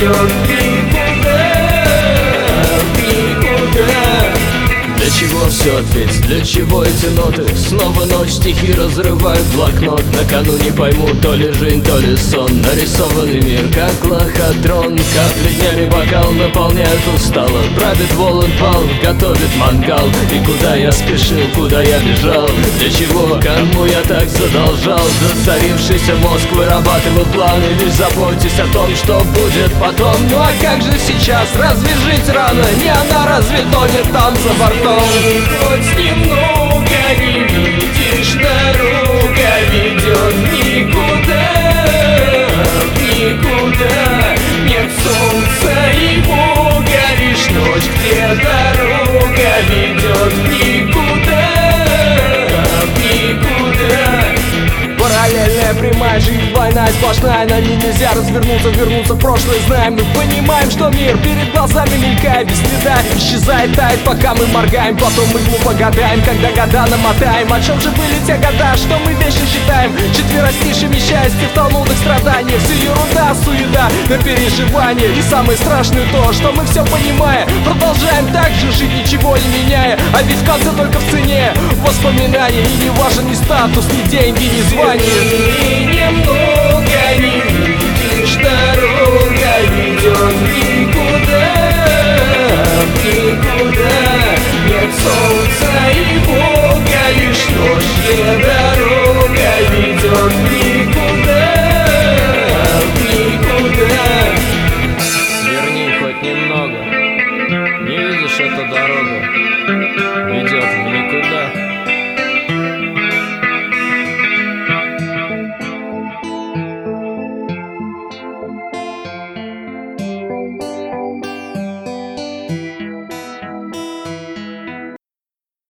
ведет никуда, никуда. Для чего все ответь, для чего эти ноты? Снова ночь, стихи разрывают блокнот. На кону не пойму, то ли жизнь, то ли сон. Нарисованный мир, как лохотрон. Капли днями бокал наполняют устало. Прадед волан пал, готовит мангал. И куда я спешил, куда я бежал? Для чего, кому я так задолжал? Зацарившийся мозг вырабатывал планы. Лишь заботьтесь о том, что будет потом. Ну а как же сейчас, разве жить рано? Не она разве тонет там за бортом? Хоть немного не видишь, дорога ведет никуда, никуда. Нет солнца и Бога, лишь ночь, где дорога ведет никуда, никуда. Параллельная прямая жизнь, двойная, сплошная. На ней нельзя развернуться, вернуться в прошлое. Знаем, мы понимаем, что мир перед глазами мелькает без следа, исчезает, тает, пока мы моргаем. Потом мы глупо гадаем, когда года намотаем. О чем же были те года, что мы вечно считаем четверостишими счастья в толнутых страданиях? Все ерунда, суета на переживание. И самое страшное то, что мы все понимая, продолжаем так же жить, ничего не меняя. А ведь в конце только в цене воспоминания. И не важен ни статус, ни деньги, ни звание. И немного не видишь, дорога ведет никуда, никуда. Нет солнца и Бога, лишь ночь, где дорога ведет никуда, никуда. Сверни хоть немного. Не видишь, эта дорога ведет